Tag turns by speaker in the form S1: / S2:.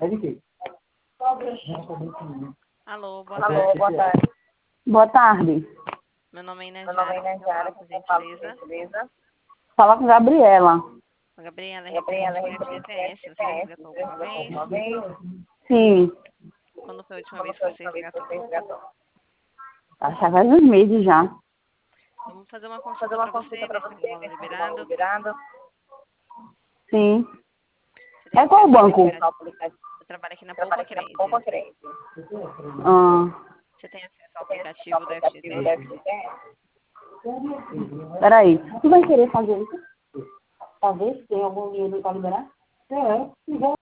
S1: Alô, boa tarde.
S2: Boa tarde.
S3: Boa tarde.
S1: Meu nome é Inês Jara, por gentileza.
S3: Fala com Gabriela.
S1: A Gabriela é referente ao FGTS. Você resgatou alguma vez?
S3: Sim.
S1: Quando foi a última vez que você resgatou?
S3: Acho que faz uns meses já.
S1: Vamos fazer uma consulta para você, ver se tem valor liberado.
S3: Sim.
S1: Você tem
S3: É qual
S1: acesso ao
S3: banco?
S1: aplicativo? Eu trabalho aqui na Poupa Crédito.
S3: Ah,
S1: Você tem acesso ao aplicativo da FGTS?
S3: peraí. Tu vai querer fazer isso? Talvez tenha algum dinheiro para liberar? É.